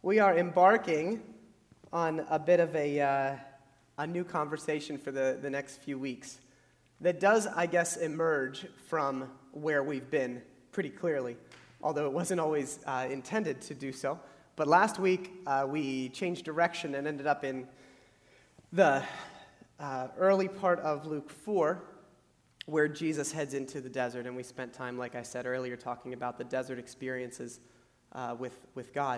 We are embarking on a bit of a new conversation for the next few weeks that does, I guess, emerge from where we've been pretty clearly, although it wasn't always intended to do so. But last week, we changed direction and ended up in the early part of Luke 4, where Jesus heads into the desert, and we spent time, like I said earlier, talking about the desert experiences with God.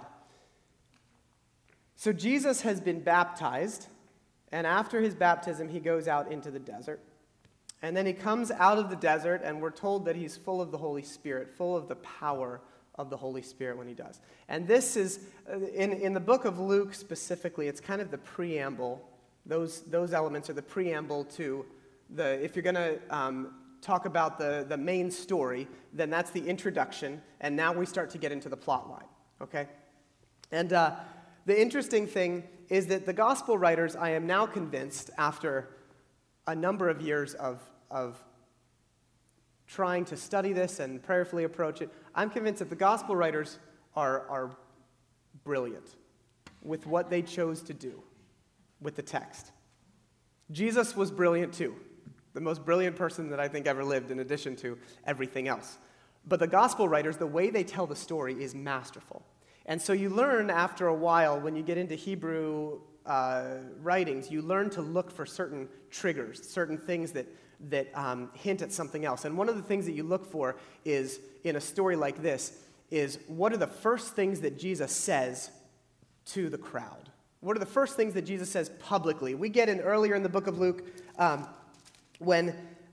So Jesus has been baptized, and after his baptism, he goes out into the desert. And then he comes out of the desert, and we're told that he's full of the Holy Spirit, full of the power of the Holy Spirit when he does. And this is, in the book of Luke specifically, it's kind of the preamble. Those elements are the preamble to if you're going to talk about the main story, then that's the introduction, and now we start to get into the plot line, okay? And the interesting thing is that the gospel writers, I am now convinced, after a number of years of trying to study this and prayerfully approach it, I'm convinced that the gospel writers are brilliant with what they chose to do with the text. Jesus was brilliant too, the most brilliant person that I think ever lived, in addition to everything else. But the gospel writers, the way they tell the story is masterful. And so you learn after a while, when you get into Hebrew writings, you learn to look for certain triggers, certain things that hint at something else. And one of the things that you look for is, in a story like this, is what are the first things that Jesus says to the crowd? What are the first things that Jesus says publicly? We get in earlier in the book of Luke when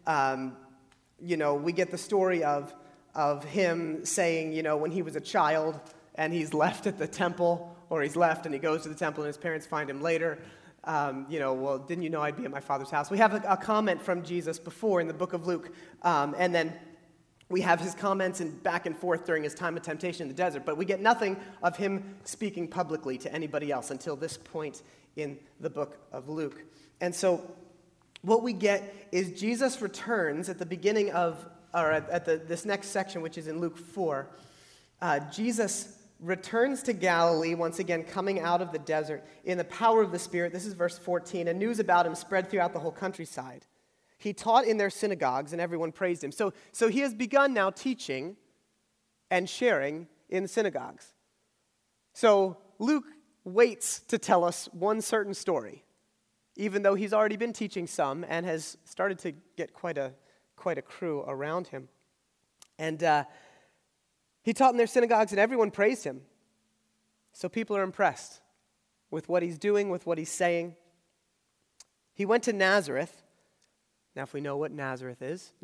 we get the story of him saying, when he was a child, and he's left at the temple, or he's left and he goes to the temple and his parents find him later. Well, didn't you know I'd be at my Father's house? We have a comment from Jesus before in the book of Luke, and then we have his comments and back and forth during his time of temptation in the desert, but we get nothing of him speaking publicly to anybody else until this point in the book of Luke. And so what we get is Jesus returns at the beginning of, or at this next section, which is in Luke 4. Jesus returns to Galilee, once again coming out of the desert in the power of the Spirit. This is verse 14. And news about him spread throughout the whole countryside. He taught in their synagogues, and everyone praised him. So he has begun now teaching and sharing in the synagogues. So Luke waits to tell us one certain story, even though he's already been teaching some and has started to get quite a crew around him. And he taught in their synagogues, and everyone praised him. So people are impressed with what he's doing, with what he's saying. He went to Nazareth. Now, if we know what Nazareth is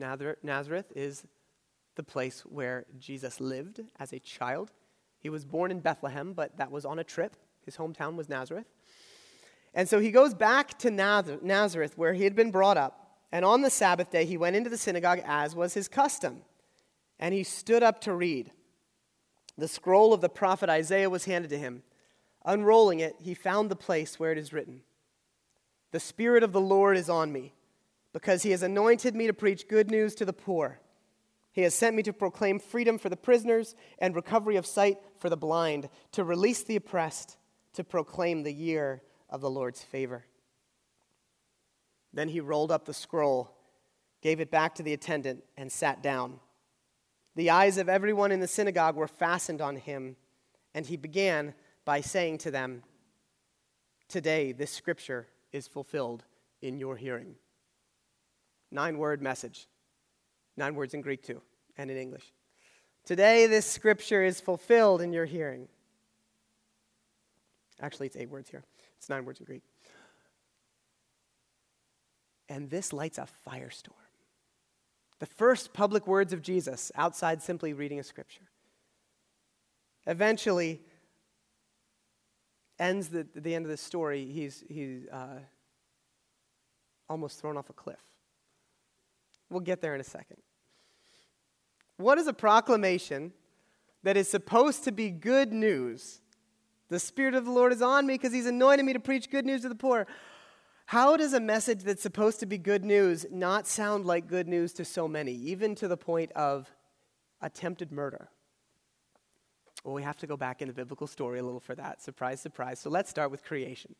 the place where Jesus lived as a child. He was born in Bethlehem, but that was on a trip. His hometown was Nazareth. And so he goes back to Nazareth, where he had been brought up. And on the Sabbath day, he went into the synagogue, as was his custom. And he stood up to read. The scroll of the prophet Isaiah was handed to him. Unrolling it, he found the place where it is written, "The Spirit of the Lord is on me, because he has anointed me to preach good news to the poor. He has sent me to proclaim freedom for the prisoners and recovery of sight for the blind, to release the oppressed, to proclaim the year of the Lord's favor." Then he rolled up the scroll, gave it back to the attendant, and sat down. The eyes of everyone in the synagogue were fastened on him, and he began by saying to them, "Today this scripture is fulfilled in your hearing." 9-word message. 9 words in Greek too, and in English. Today this scripture is fulfilled in your hearing. Actually, it's 8 words here. It's 9 words in Greek. And this lights a firestorm. The first public words of Jesus outside simply reading a scripture. Eventually, ends the end of the story, he's almost thrown off a cliff. We'll get there in a second. What is a proclamation that is supposed to be good news? The Spirit of the Lord is on me because he's anointed me to preach good news to the poor. How does a message that's supposed to be good news not sound like good news to so many, even to the point of attempted murder? Well, we have to go back in the biblical story a little for that. Surprise, surprise. So let's start with creation,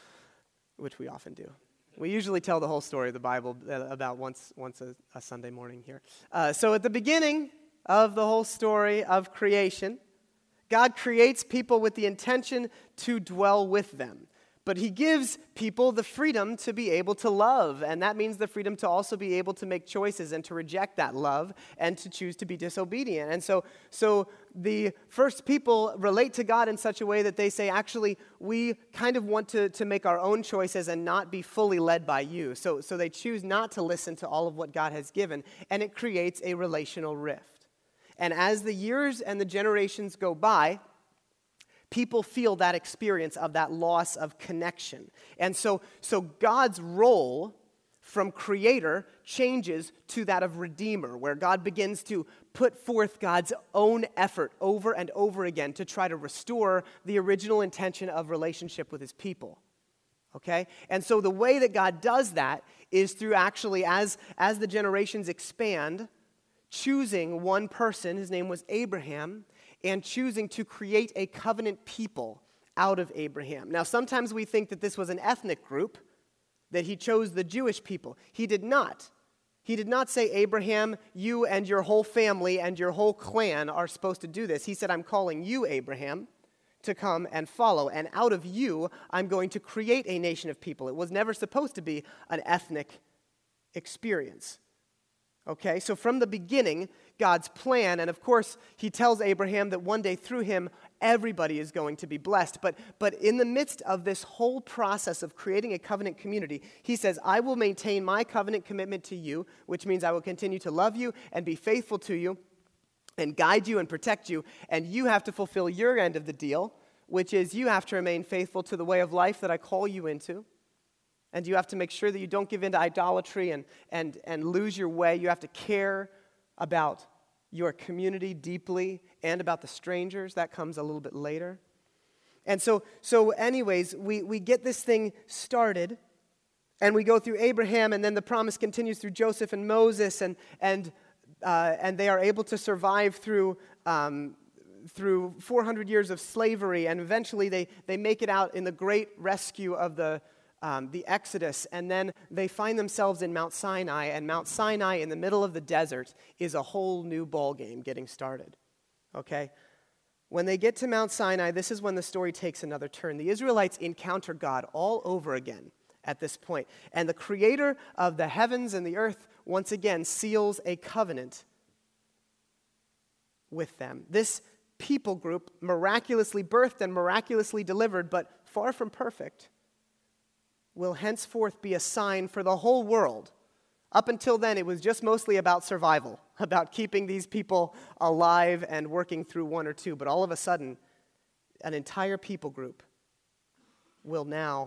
which we often do. We usually tell the whole story of the Bible about once a Sunday morning here. So at the beginning of the whole story of creation, God creates people with the intention to dwell with them. But he gives people the freedom to be able to love, and that means the freedom to also be able to make choices and to reject that love and to choose to be disobedient. And so the first people relate to God in such a way that they say, actually, we kind of want to make our own choices and not be fully led by you. So they choose not to listen to all of what God has given, and it creates a relational rift. And as the years and the generations go by, people feel that experience of that loss of connection. And so God's role from creator changes to that of redeemer, where God begins to put forth God's own effort over and over again to try to restore the original intention of relationship with his people. Okay? And so the way that God does that is through actually, as the generations expand, choosing one person, his name was Abraham, and choosing to create a covenant people out of Abraham. Now, sometimes we think that this was an ethnic group, that he chose the Jewish people. He did not. He did not say, Abraham, you and your whole family and your whole clan are supposed to do this. He said, I'm calling you, Abraham, to come and follow, and out of you, I'm going to create a nation of people. It was never supposed to be an ethnic experience. Okay, so from the beginning, God's plan, and of course, he tells Abraham that one day through him, everybody is going to be blessed. But in the midst of this whole process of creating a covenant community, he says, I will maintain my covenant commitment to you, which means I will continue to love you and be faithful to you and guide you and protect you, and you have to fulfill your end of the deal, which is you have to remain faithful to the way of life that I call you into. And you have to make sure that you don't give in to idolatry and lose your way. You have to care about your community deeply and about the strangers. That comes a little bit later. And so anyways, we get this thing started, and we go through Abraham, and then the promise continues through Joseph and Moses, and they are able to survive through 400 years of slavery, and eventually they make it out in the great rescue of the Exodus, and then they find themselves in Mount Sinai, and Mount Sinai in the middle of the desert is a whole new ballgame getting started, okay? When they get to Mount Sinai, this is when the story takes another turn. The Israelites encounter God all over again at this point, and the creator of the heavens and the earth once again seals a covenant with them. This people group, miraculously birthed and miraculously delivered, but far from perfect, will henceforth be a sign for the whole world. Up until then, it was just mostly about survival, about keeping these people alive and working through one or two. But all of a sudden, an entire people group will now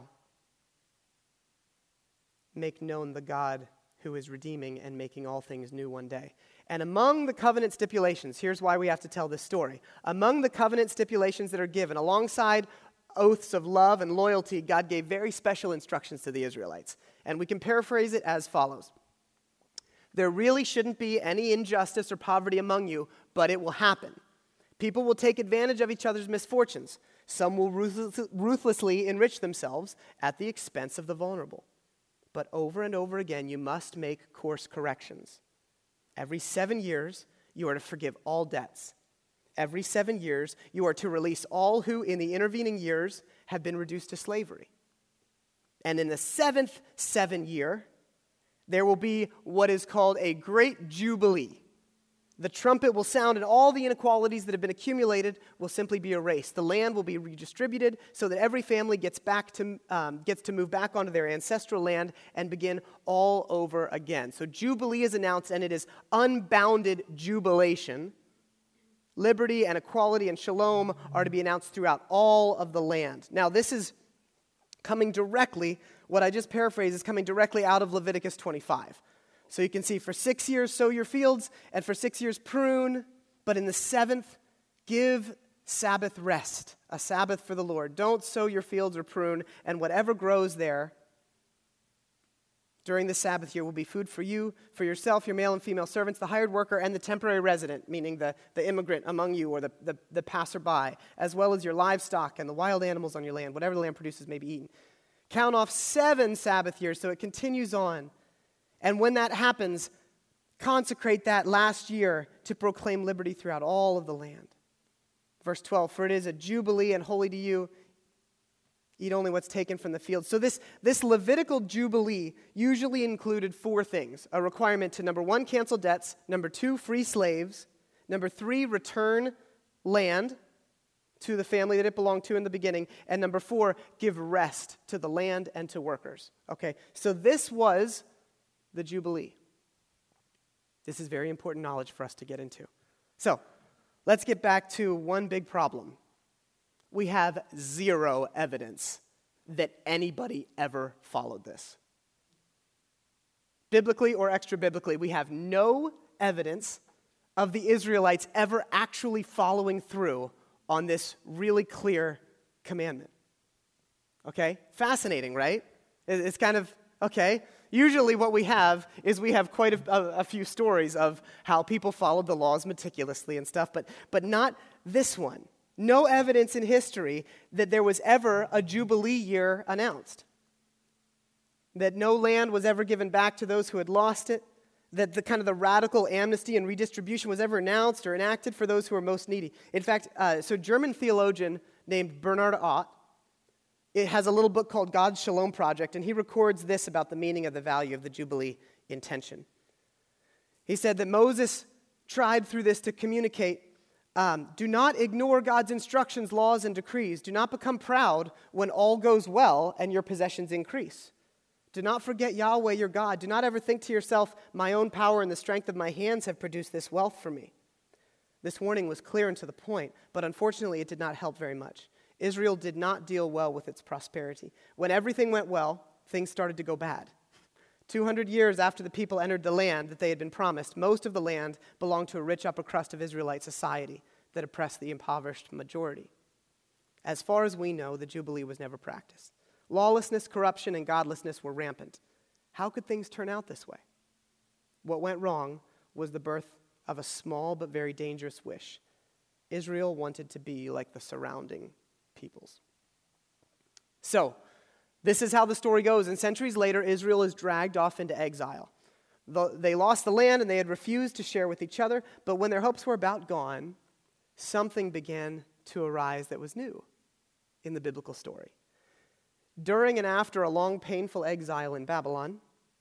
make known the God who is redeeming and making all things new one day. And among the covenant stipulations, here's why we have to tell this story. Among the covenant stipulations that are given, alongside oaths of love and loyalty, God gave very special instructions to the Israelites. And we can paraphrase it as follows. There really shouldn't be any injustice or poverty among you, but it will happen. People will take advantage of each other's misfortunes. Some will ruthlessly enrich themselves at the expense of the vulnerable. But over and over again, you must make course corrections. Every 7 years, you are to forgive all debts. Every 7 years, you are to release all who in the intervening years have been reduced to slavery. And in the 7th 7 year, there will be what is called a great jubilee. The trumpet will sound, and all the inequalities that have been accumulated will simply be erased. The land will be redistributed so that every family gets to move back onto their ancestral land and begin all over again. So jubilee is announced, and it is unbounded jubilation. Liberty and equality and shalom are to be announced throughout all of the land. Now, this is coming directly, what I just paraphrased is coming directly out of Leviticus 25. So you can see, for 6 years sow your fields, and for 6 years prune, but in the 7th give Sabbath rest, a Sabbath for the Lord. Don't sow your fields or prune, and whatever grows there, during the Sabbath year will be food for you, for yourself, your male and female servants, the hired worker, and the temporary resident, meaning the immigrant among you or the passerby, as well as your livestock and the wild animals on your land. Whatever the land produces may be eaten. Count off 7 Sabbath years, so it continues on. And when that happens, consecrate that last year to proclaim liberty throughout all of the land. Verse 12, for it is a jubilee and holy to you. Eat only what's taken from the field. So this Levitical jubilee usually included 4 things. A requirement to, number 1, cancel debts. Number 2, free slaves. Number 3, return land to the family that it belonged to in the beginning. And number 4, give rest to the land and to workers. Okay, so this was the jubilee. This is very important knowledge for us to get into. So let's get back to one big problem. We have 0 evidence that anybody ever followed this. Biblically or extra-biblically, we have no evidence of the Israelites ever actually following through on this really clear commandment. Okay? Fascinating, right? It's kind of, okay. Usually what we have is we have quite a few stories of how people followed the laws meticulously and stuff, but not this one. No evidence in history that there was ever a Jubilee year announced. That no land was ever given back to those who had lost it. That the radical amnesty and redistribution was ever announced or enacted for those who were most needy. In fact, so German theologian named Bernard Ott, it has a little book called God's Shalom Project, and he records this about the meaning of the value of the Jubilee intention. He said that Moses tried through this to communicate, do not ignore God's instructions, laws, and decrees. Do not become proud when all goes well and your possessions increase. Do not forget Yahweh your God. Do not ever think to yourself, my own power and the strength of my hands have produced this wealth for me. This warning was clear and to the point, but unfortunately it did not help very much. Israel did not deal well with its prosperity. When everything went well, things started to go bad. 200 years after the people entered the land that they had been promised, most of the land belonged to a rich upper crust of Israelite society that oppressed the impoverished majority. As far as we know, the Jubilee was never practiced. Lawlessness, corruption, and godlessness were rampant. How could things turn out this way? What went wrong was the birth of a small but very dangerous wish. Israel wanted to be like the surrounding peoples. So, this is how the story goes. And centuries later, Israel is dragged off into exile. They lost the land and they had refused to share with each other. But when their hopes were about gone, something began to arise that was new in the biblical story. During and after a long, painful exile in Babylon,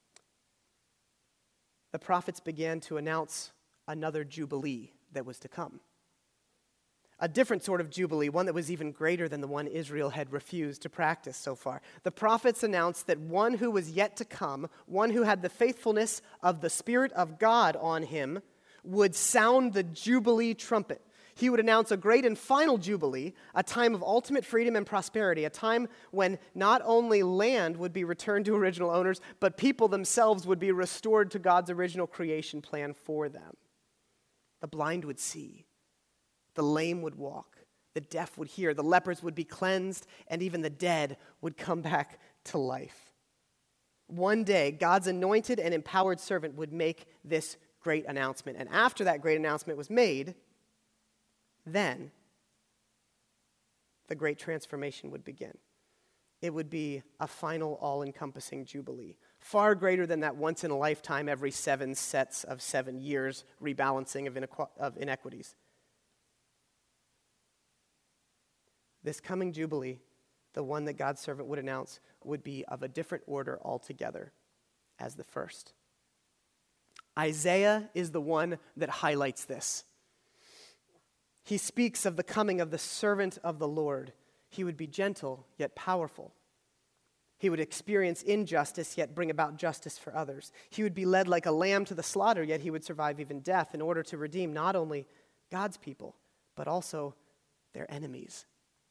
the prophets began to announce another jubilee that was to come. A different sort of jubilee, one that was even greater than the one Israel had refused to practice so far. The prophets announced that one who was yet to come, one who had the faithfulness of the Spirit of God on him, would sound the jubilee trumpet. He would announce a great and final jubilee, a time of ultimate freedom and prosperity, a time when not only land would be returned to original owners, but people themselves would be restored to God's original creation plan for them. The blind would see. The lame would walk, the deaf would hear, the lepers would be cleansed, and even the dead would come back to life. One day, God's anointed and empowered servant would make this great announcement. And after that great announcement was made, then the great transformation would begin. It would be a final, all-encompassing jubilee, far greater than that once-in-a-lifetime, every 7 sets of 7 years rebalancing of inequities. This coming Jubilee, the one that God's servant would announce, would be of a different order altogether as the first. Isaiah is the one that highlights this. He speaks of the coming of the servant of the Lord. He would be gentle, yet powerful. He would experience injustice, yet bring about justice for others. He would be led like a lamb to the slaughter, yet he would survive even death in order to redeem not only God's people, but also their enemies.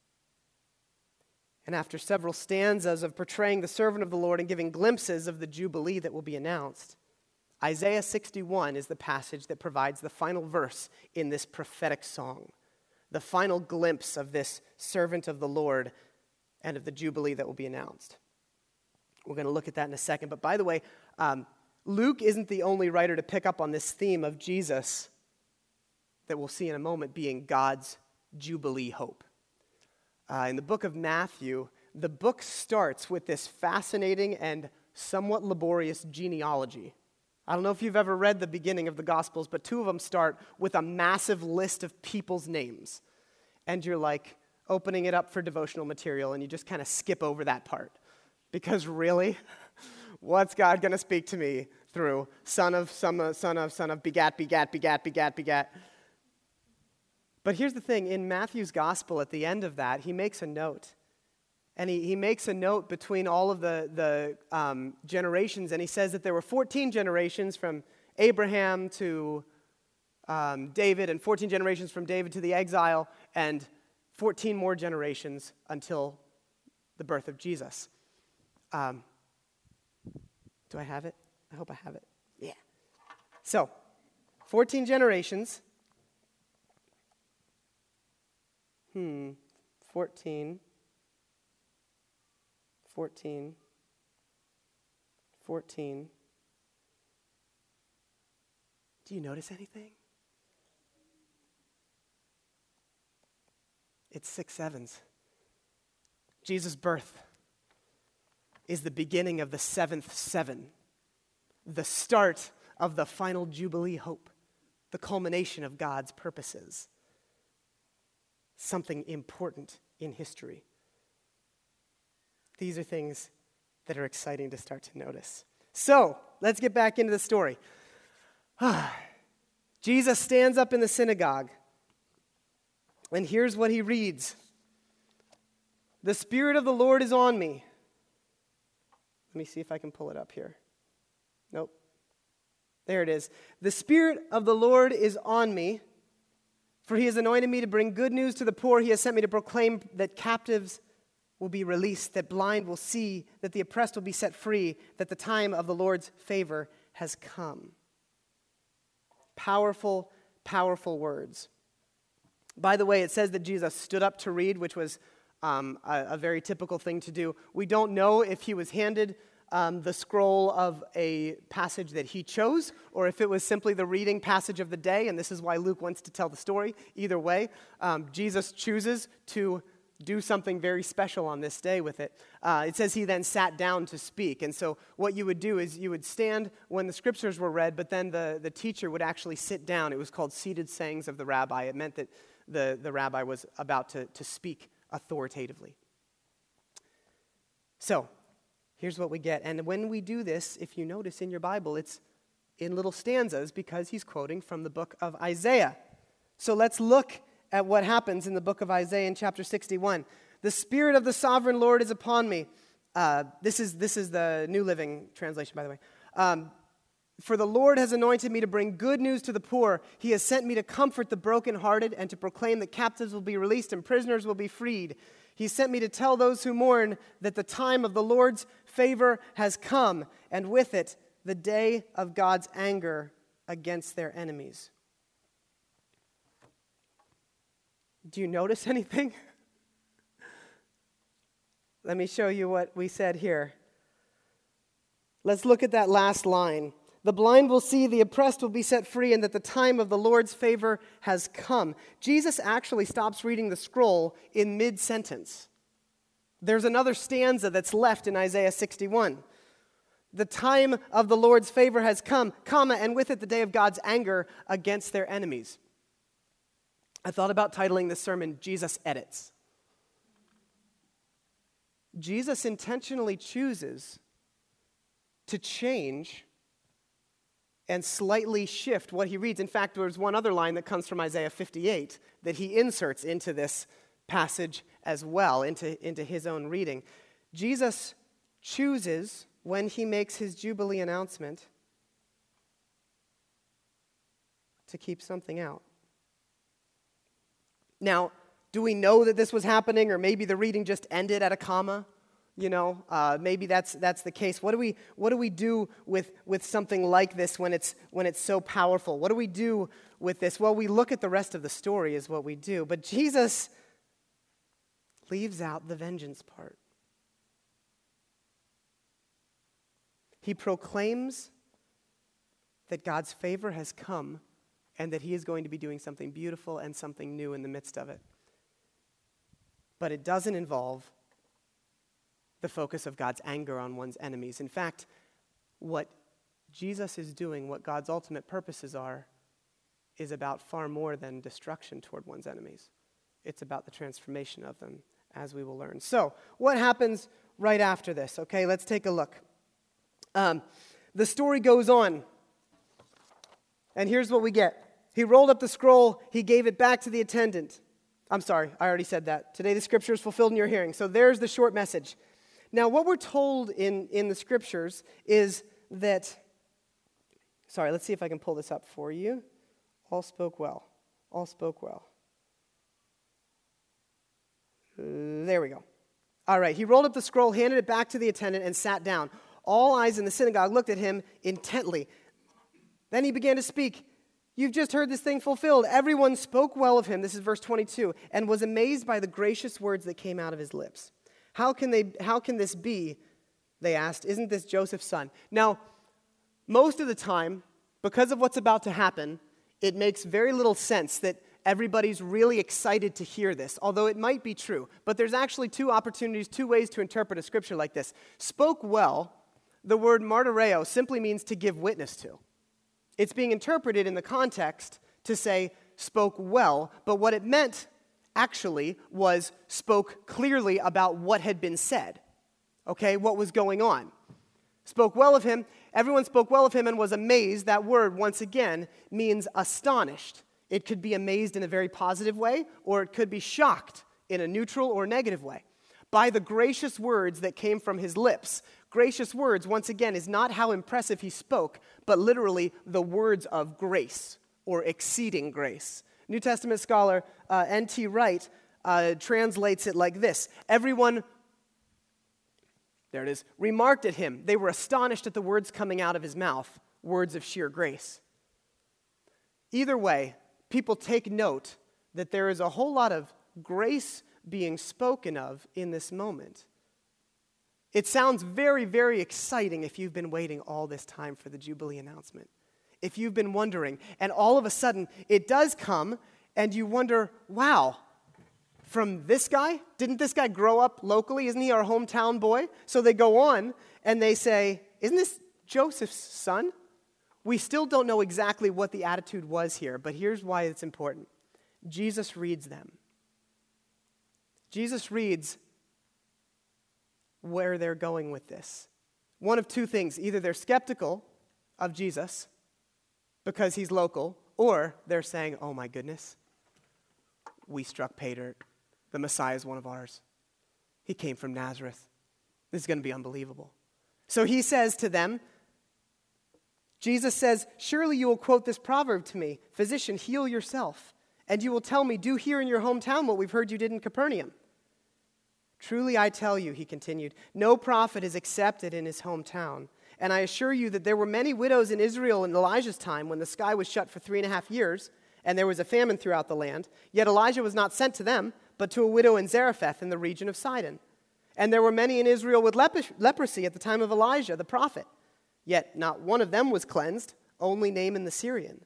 And after several stanzas of portraying the servant of the Lord and giving glimpses of the Jubilee that will be announced, Isaiah 61 is the passage that provides the final verse in this prophetic song, the final glimpse of this servant of the Lord and of the Jubilee that will be announced. We're going to look at that in a second. But by the way, Luke isn't the only writer to pick up on this theme of Jesus that we'll see in a moment being God's Jubilee hope. In the book of Matthew, the book starts with this fascinating and somewhat laborious genealogy. I don't know if you've ever read the beginning of the Gospels, but two of them start with a massive list of people's names. And you're like opening it up for devotional material, and you just kind of skip over that part. Because really, what's God going to speak to me through? Son of, begat, begat, begat, begat, begat. But here's the thing. In Matthew's Gospel, at the end of that, he makes a note. And he makes a note between all of the generations, and he says that there were 14 generations from Abraham to David, and 14 generations from David to the exile, and 14 more generations until the birth of Jesus. Do I have it? I hope I have it. Yeah. So, 14 generations. 14. Do you notice anything? It's 6 sevens. Jesus' birth is the beginning of the 7th seven, the start of the final Jubilee hope, the culmination of God's purposes. Something important in history. These are things that are exciting to start to notice. So, let's get back into the story. Jesus stands up in the synagogue, and here's what he reads. The Spirit of the Lord is on me. Let me see if I can pull it up here. Nope. There it is. The Spirit of the Lord is on me, for he has anointed me to bring good news to the poor. He has sent me to proclaim that captives will be released, that blind will see, that the oppressed will be set free, that the time of the Lord's favor has come. Powerful, powerful words. By the way, it says that Jesus stood up to read, which was a very typical thing to do. We don't know if he was handed the scroll of a passage that he chose, or if it was simply the reading passage of the day, and this is why Luke wants to tell the story. Either way, Jesus chooses to do something very special on this day with it. It says he then sat down to speak. And so what you would do is you would stand when the scriptures were read, but then the teacher would actually sit down. It was called seated sayings of the rabbi. It meant that the rabbi was about to speak authoritatively. So here's what we get. And when we do this, if you notice in your Bible, it's in little stanzas because he's quoting from the book of Isaiah. So let's look at what happens in the book of Isaiah in chapter 61. The Spirit of the Sovereign Lord is upon me. This is the New Living Translation, by the way. For the Lord has anointed me to bring good news to the poor. He has sent me to comfort the brokenhearted and to proclaim that captives will be released and prisoners will be freed. He sent me to tell those who mourn that the time of the Lord's favor has come, and with it, the day of God's anger against their enemies. Do you notice anything? Let me show you what we said here. Let's look at that last line. The blind will see, the oppressed will be set free, and that the time of the Lord's favor has come. Jesus actually stops reading the scroll in mid-sentence. There's another stanza that's left in Isaiah 61. The time of the Lord's favor has come, comma, and with it the day of God's anger against their enemies. I thought about titling this sermon, Jesus Edits. Jesus intentionally chooses to change and slightly shift what he reads. In fact, there's one other line that comes from Isaiah 58 that he inserts into this passage as well, into his own reading. Jesus chooses, when he makes his Jubilee announcement, to keep something out. Now, do we know that this was happening, or maybe the reading just ended at a comma? You know, maybe that's the case. What do we do with something like this when it's so powerful? What do we do with this? Well, we look at the rest of the story is what we do. But Jesus leaves out the vengeance part. He proclaims that God's favor has come and that he is going to be doing something beautiful and something new in the midst of it. But it doesn't involve the focus of God's anger on one's enemies. In fact, what Jesus is doing, what God's ultimate purposes are, is about far more than destruction toward one's enemies. It's about the transformation of them, as we will learn. So, what happens right after this? Okay, let's take a look. The story goes on, and here's what we get. He rolled up the scroll, he gave it back to the attendant. I'm sorry, I already said that. Today the scripture is fulfilled in your hearing. So there's the short message. Now, what we're told in the scriptures is that, sorry, let's see if I can pull this up for you. All spoke well. All spoke well. There we go. All right, he rolled up the scroll, handed it back to the attendant, and sat down. All eyes in the synagogue looked at him intently. Then he began to speak. You've just heard this thing fulfilled. Everyone spoke well of him, this is verse 22, and was amazed by the gracious words that came out of his lips. How can this be, they asked. Isn't this Joseph's son? Now, most of the time, because of what's about to happen, it makes very little sense that everybody's really excited to hear this, although it might be true. But there's actually two ways to interpret a scripture like this. Spoke well, the word martyreo simply means to give witness to. It's being interpreted in the context to say spoke well, but what it meant actually was spoke clearly about what had been said, okay, what was going on. Spoke well of him, everyone spoke well of him and was amazed. That word, once again, means astonished. It could be amazed in a very positive way, or it could be shocked in a neutral or negative way. By the gracious words that came from his lips. Gracious words, once again, is not how impressive he spoke, but literally the words of grace or exceeding grace. New Testament scholar N.T. Wright translates it like this. Everyone, there it is, remarked at him. They were astonished at the words coming out of his mouth, words of sheer grace. Either way, people take note that there is a whole lot of grace being spoken of in this moment. It sounds very, very exciting if you've been waiting all this time for the Jubilee announcement. If you've been wondering, and all of a sudden it does come, and you wonder, wow, from this guy? Didn't this guy grow up locally? Isn't he our hometown boy? So they go on and they say, isn't this Joseph's son? We still don't know exactly what the attitude was here, but here's why it's important. Jesus reads them. Jesus reads where they're going with this. One of two things. Either they're skeptical of Jesus because he's local, or they're saying, oh my goodness, we struck pay dirt. The Messiah is one of ours. He came from Nazareth. This is going to be unbelievable. So he says to them, Jesus says, surely you will quote this proverb to me, physician, heal yourself. And you will tell me, do here in your hometown what we've heard you did in Capernaum. Truly I tell you, he continued, no prophet is accepted in his hometown. And I assure you that there were many widows in Israel in Elijah's time when the sky was shut for 3.5 years, and there was a famine throughout the land. Yet Elijah was not sent to them, but to a widow in Zarephath in the region of Sidon. And there were many in Israel with leprosy at the time of Elijah, the prophet. Yet not one of them was cleansed, only Naaman the Syrian.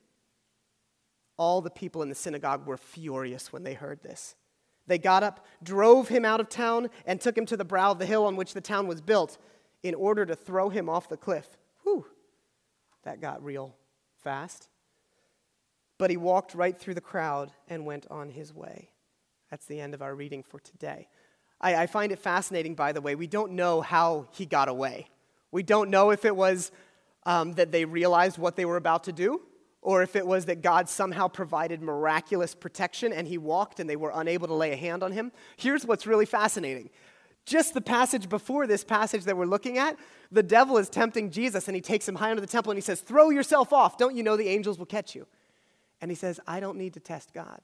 All the people in the synagogue were furious when they heard this. They got up, drove him out of town, and took him to the brow of the hill on which the town was built in order to throw him off the cliff. Whew, that got real fast. But he walked right through the crowd and went on his way. That's the end of our reading for today. I find it fascinating, by the way. We don't know how he got away. We don't know if it was that they realized what they were about to do, or if it was that God somehow provided miraculous protection and he walked and they were unable to lay a hand on him. Here's what's really fascinating. Just the passage before this passage that we're looking at, the devil is tempting Jesus and he takes him high into the temple and he says, throw yourself off. Don't you know the angels will catch you? And he says, I don't need to test God.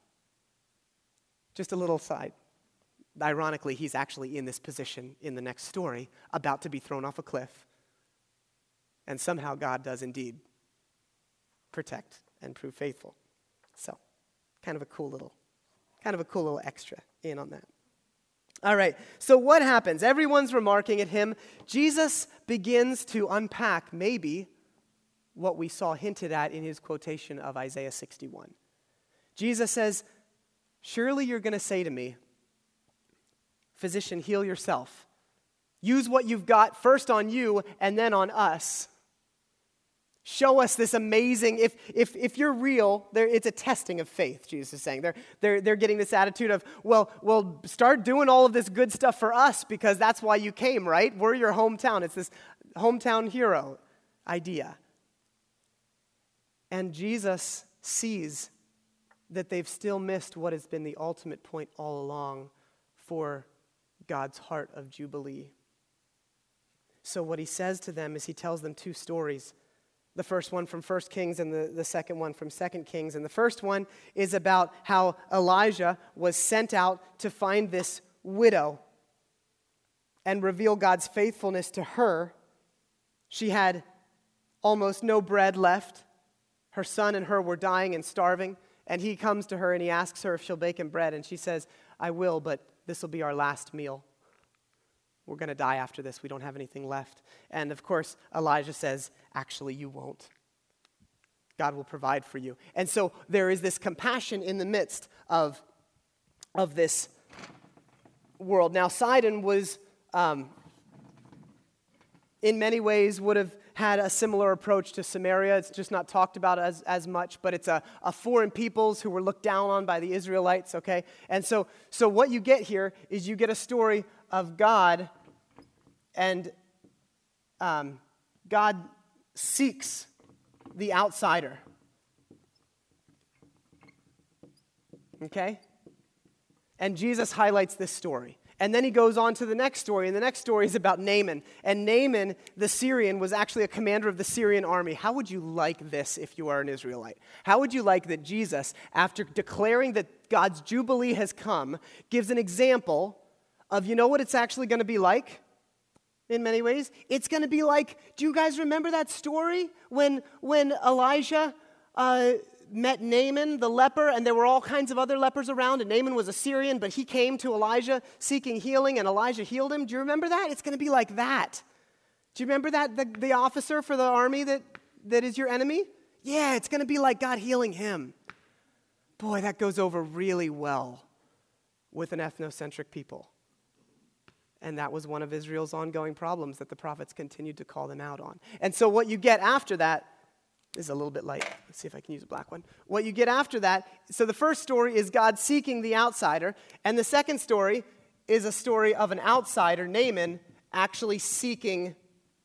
Just a little side. Ironically, he's actually in this position in the next story, about to be thrown off a cliff. And somehow God does indeed protect and prove faithful. So, kind of a cool little extra in on that. All right, so what happens? Everyone's remarking at him. Jesus begins to unpack maybe what we saw hinted at in his quotation of Isaiah 61. Jesus says, surely you're going to say to me, physician, heal yourself. Use what you've got first on you and then on us. Show us this amazing, if you're real, it's a testing of faith, Jesus is saying. They're getting this attitude of, well, start doing all of this good stuff for us because that's why you came, right? We're your hometown. It's this hometown hero idea. And Jesus sees that they've still missed what has been the ultimate point all along for God's heart of Jubilee. So what he says to them is he tells them two stories. The first one from 1 Kings and the second one from 2 Kings. And the first one is about how Elijah was sent out to find this widow and reveal God's faithfulness to her. She had almost no bread left. Her son and her were dying and starving. And he comes to her and he asks her if she'll bake him bread. And she says, I will, but this will be our last meal. We're going to die after this. We don't have anything left. And of course, Elijah says, actually, you won't. God will provide for you. And so there is this compassion in the midst of this world. Now, Sidon was, in many ways, would have had a similar approach to Samaria. It's just not talked about as much, but it's a foreign peoples who were looked down on by the Israelites, okay? And so what you get here is you get a story of God, and God seeks the outsider, okay? And Jesus highlights this story. And then he goes on to the next story, and the next story is about Naaman. And Naaman, the Syrian, was actually a commander of the Syrian army. How would you like this if you are an Israelite? How would you like that Jesus, after declaring that God's Jubilee has come, gives an example of, you know what it's actually going to be like? In many ways, it's going to be like, do you guys remember that story when Elijah met Naaman, the leper, and there were all kinds of other lepers around, and Naaman was a Syrian, but he came to Elijah seeking healing, and Elijah healed him? Do you remember that? It's going to be like that. Do you remember that, the officer for the army that is your enemy? Yeah, it's going to be like God healing him. Boy, that goes over really well with an ethnocentric people. And that was one of Israel's ongoing problems that the prophets continued to call them out on. And so what you get after that is a little bit light. Let's see if I can use a black one. What you get after that, so the first story is God seeking the outsider, and the second story is a story of an outsider, Naaman, actually seeking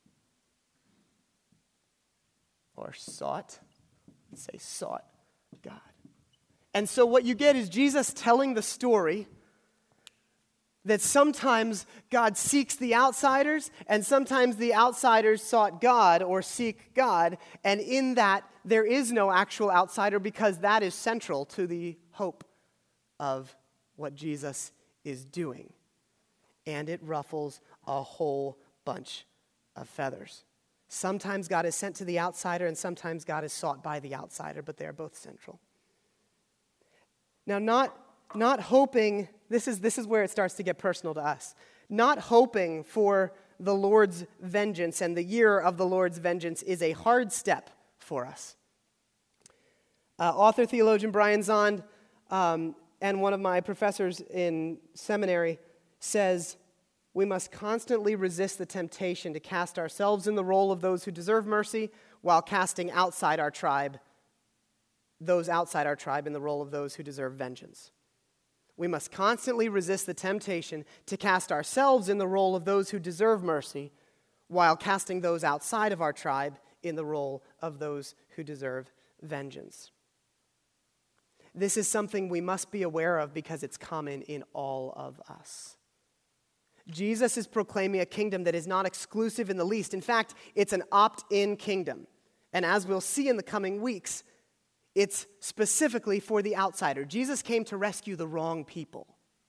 or sought, let's say sought God. And so what you get is Jesus telling the story that sometimes God seeks the outsiders, and sometimes the outsiders sought God or seek God, and in that there is no actual outsider because that is central to the hope of what Jesus is doing. And it ruffles a whole bunch of feathers. Sometimes God is sent to the outsider, and sometimes God is sought by the outsider, but they are both central. Now, not hoping, this is where it starts to get personal to us. Not hoping for the Lord's vengeance and the year of the Lord's vengeance is a hard step for us. Author theologian Brian Zond and one of my professors in seminary says, we must constantly resist the temptation to cast ourselves in the role of those who deserve mercy while casting those outside our tribe in the role of those who deserve vengeance. We must constantly resist the temptation to cast ourselves in the role of those who deserve mercy while casting those outside of our tribe in the role of those who deserve vengeance. This is something we must be aware of because it's common in all of us. Jesus is proclaiming a kingdom that is not exclusive in the least. In fact, it's an opt-in kingdom. And as we'll see in the coming weeks, it's specifically for the outsider. Jesus came to rescue the wrong people.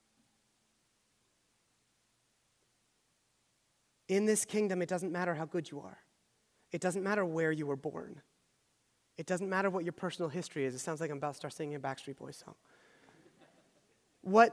In this kingdom, it doesn't matter how good you are. It doesn't matter where you were born. It doesn't matter what your personal history is. It sounds like I'm about to start singing a Backstreet Boys song.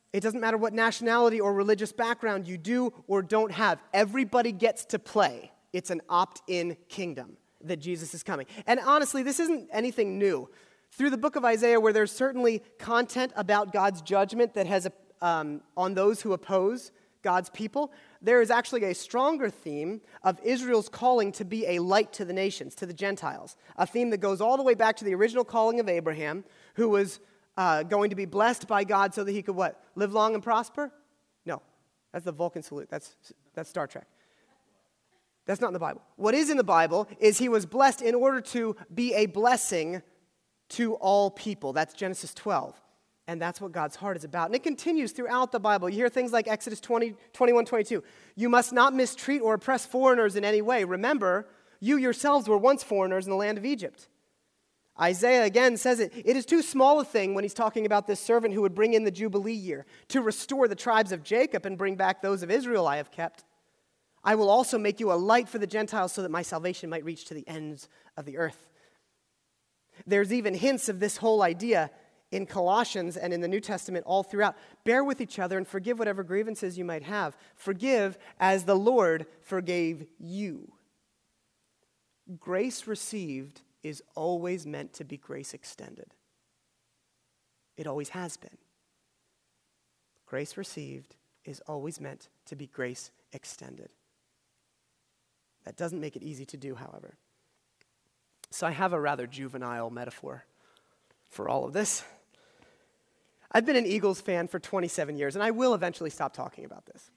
It doesn't matter what nationality or religious background you do or don't have. Everybody gets to play. It's an opt-in kingdom that Jesus is coming. And honestly, this isn't anything new. Through the book of Isaiah, where there's certainly content about God's judgment that has on those who oppose God's people, there is actually a stronger theme of Israel's calling to be a light to the nations, to the Gentiles. A theme that goes all the way back to the original calling of Abraham, who was going to be blessed by God so that he could what? Live long and prosper? No, that's the Vulcan salute. That's Star Trek. That's not in the Bible. What is in the Bible is he was blessed in order to be a blessing to all people. That's Genesis 12. And that's what God's heart is about. And it continues throughout the Bible. You hear things like Exodus 20, 21, 22. You must not mistreat or oppress foreigners in any way. Remember, you yourselves were once foreigners in the land of Egypt. Isaiah again says it is too small a thing when he's talking about this servant who would bring in the Jubilee year to restore the tribes of Jacob and bring back those of Israel I have kept. I will also make you a light for the Gentiles so that my salvation might reach to the ends of the earth. There's even hints of this whole idea in Colossians and in the New Testament all throughout. Bear with each other and forgive whatever grievances you might have. Forgive as the Lord forgave you. Grace received is always meant to be grace extended. It always has been. Grace received is always meant to be grace extended. That doesn't make it easy to do, however. So I have a rather juvenile metaphor for all of this. I've been an Eagles fan for 27 years, and I will eventually stop talking about this.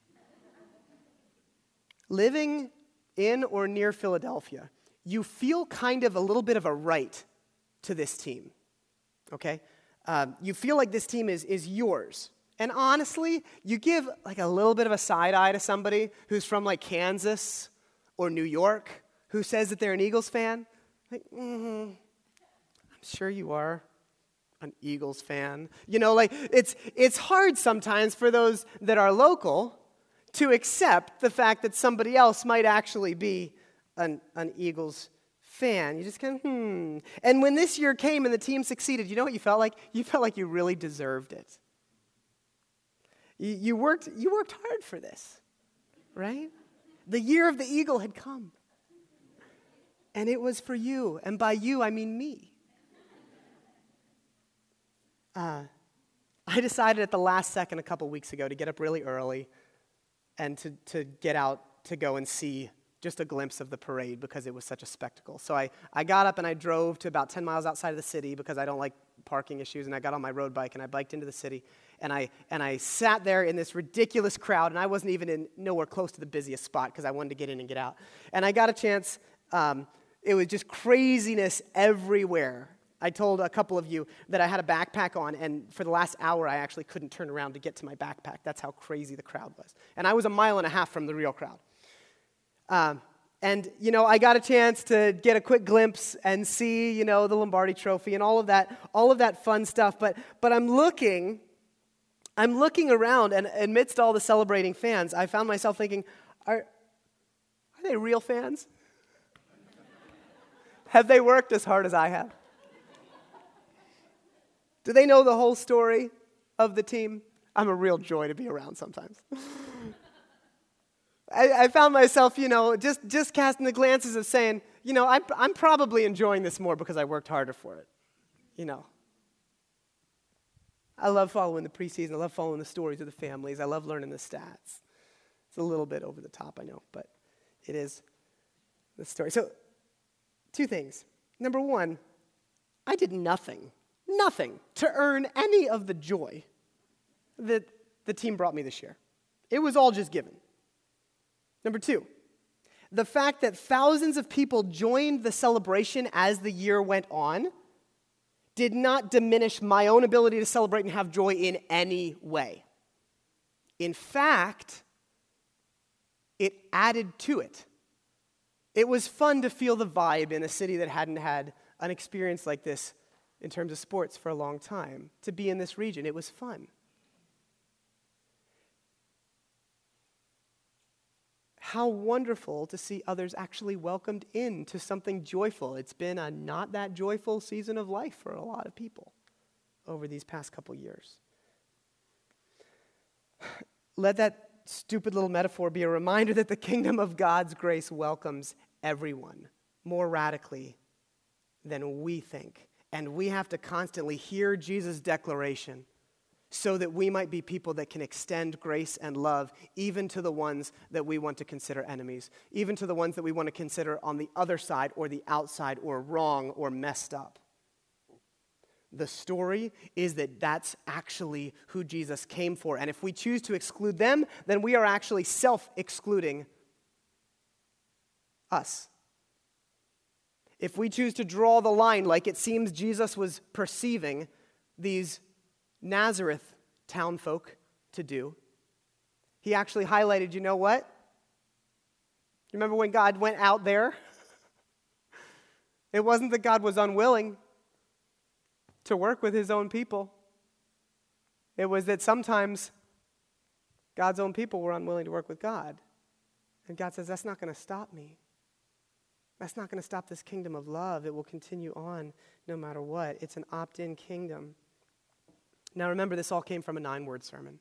Living in or near Philadelphia, you feel kind of a little bit of a right to this team, okay? You feel like this team is yours. And honestly, you give like a little bit of a side eye to somebody who's from like Kansas or New York who says that they're an Eagles fan. Like, I'm sure you are an Eagles fan. You know, like it's hard sometimes for those that are local to accept the fact that somebody else might actually be an Eagles fan. You just kind of, And when this year came and the team succeeded, you know what you felt like? You felt like you really deserved it. You worked hard for this, right? The year of the eagle had come. And it was for you. And by you, I mean me. I decided at the last second a couple weeks ago to get up really early and to get out to go and see just a glimpse of the parade because it was such a spectacle. So I got up and I drove to about 10 miles outside of the city because I don't like parking issues, and I got on my road bike and I biked into the city, and I sat there in this ridiculous crowd, and I wasn't even nowhere close to the busiest spot because I wanted to get in and get out. And I got a chance, it was just craziness everywhere. I told a couple of you that I had a backpack on, and for the last hour I actually couldn't turn around to get to my backpack. That's how crazy the crowd was. And I was 1.5 miles from the real crowd. And, I got a chance to get a quick glimpse and see, the Lombardi Trophy and all of that fun stuff. But I'm looking around, and amidst all the celebrating fans, I found myself thinking, are they real fans? Have they worked as hard as I have? Do they know the whole story of the team? I'm a real joy to be around sometimes. I found myself, just casting the glances of saying, I'm probably enjoying this more because I worked harder for it. I love following the preseason. I love following the stories of the families. I love learning the stats. It's a little bit over the top, I know, but it is the story. So, 2 things. Number 1, I did nothing to earn any of the joy that the team brought me this year. It was all just given. Number 2, the fact that thousands of people joined the celebration as the year went on did not diminish my own ability to celebrate and have joy in any way. In fact, it added to it. It was fun to feel the vibe in a city that hadn't had an experience like this in terms of sports for a long time. To be in this region, it was fun. How wonderful to see others actually welcomed into something joyful. It's been a not that joyful season of life for a lot of people over these past couple years. Let that stupid little metaphor be a reminder that the kingdom of God's grace welcomes everyone more radically than we think. And we have to constantly hear Jesus' declaration so that we might be people that can extend grace and love even to the ones that we want to consider enemies, even to the ones that we want to consider on the other side or the outside or wrong or messed up. The story is that that's actually who Jesus came for. And if we choose to exclude them, then we are actually self-excluding us. If we choose to draw the line like it seems Jesus was perceiving these Nazareth townfolk to do, he actually highlighted, you know what? You remember when God went out there? It wasn't that God was unwilling to work with his own people. It was that sometimes God's own people were unwilling to work with God. And God says, that's not going to stop me. That's not going to stop this kingdom of love. It will continue on no matter what. It's an opt-in kingdom. Now remember, this all came from a 9-word sermon.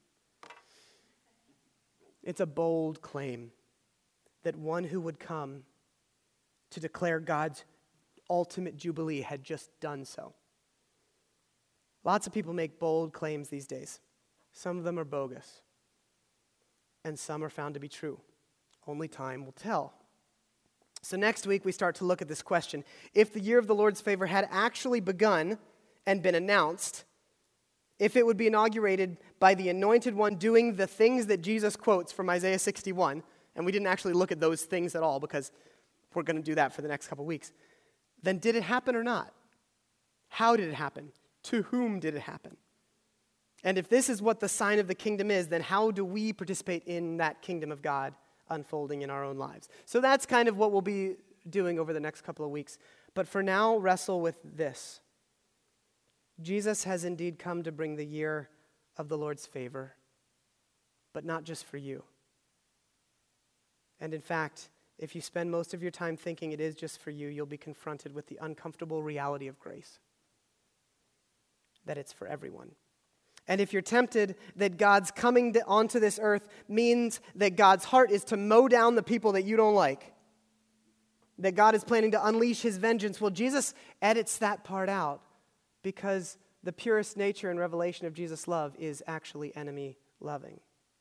It's a bold claim that one who would come to declare God's ultimate jubilee had just done so. Lots of people make bold claims these days. Some of them are bogus, and some are found to be true. Only time will tell. So next week we start to look at this question. If the year of the Lord's favor had actually begun and been announced, if it would be inaugurated by the Anointed One doing the things that Jesus quotes from Isaiah 61, and we didn't actually look at those things at all because we're going to do that for the next couple weeks, then did it happen or not? How did it happen? To whom did it happen? And if this is what the sign of the kingdom is, then how do we participate in that kingdom of God unfolding in our own lives? So that's kind of what we'll be doing over the next couple of weeks. But for now, wrestle with this. Jesus has indeed come to bring the year of the Lord's favor, but not just for you. And in fact, if you spend most of your time thinking it is just for you, you'll be confronted with the uncomfortable reality of grace, that it's for everyone. And if you're tempted that God's coming onto this earth means that God's heart is to mow down the people that you don't like, that God is planning to unleash his vengeance, well, Jesus edits that part out because the purest nature and revelation of Jesus' love is actually enemy loving.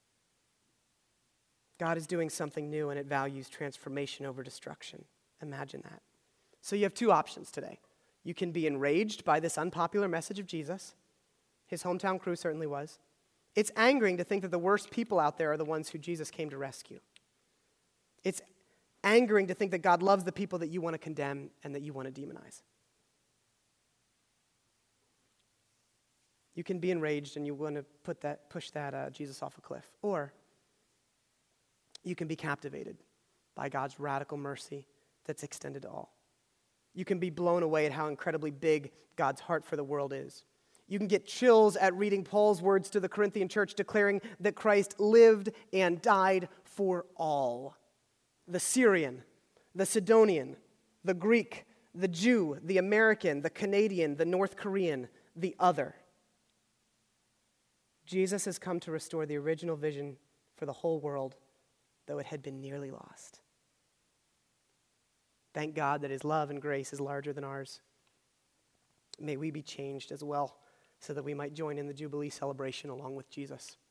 God is doing something new and it values transformation over destruction. Imagine that. So you have two options today. You can be enraged by this unpopular message of Jesus. His hometown crew certainly was. It's angering to think that the worst people out there are the ones who Jesus came to rescue. It's angering to think that God loves the people that you want to condemn and that you want to demonize. You can be enraged and you want to push that Jesus off a cliff. Or you can be captivated by God's radical mercy that's extended to all. You can be blown away at how incredibly big God's heart for the world is. You can get chills at reading Paul's words to the Corinthian church declaring that Christ lived and died for all. The Syrian, the Sidonian, the Greek, the Jew, the American, the Canadian, the North Korean, the other. Jesus has come to restore the original vision for the whole world, though it had been nearly lost. Thank God that his love and grace is larger than ours. May we be changed as well, so that we might join in the Jubilee celebration along with Jesus.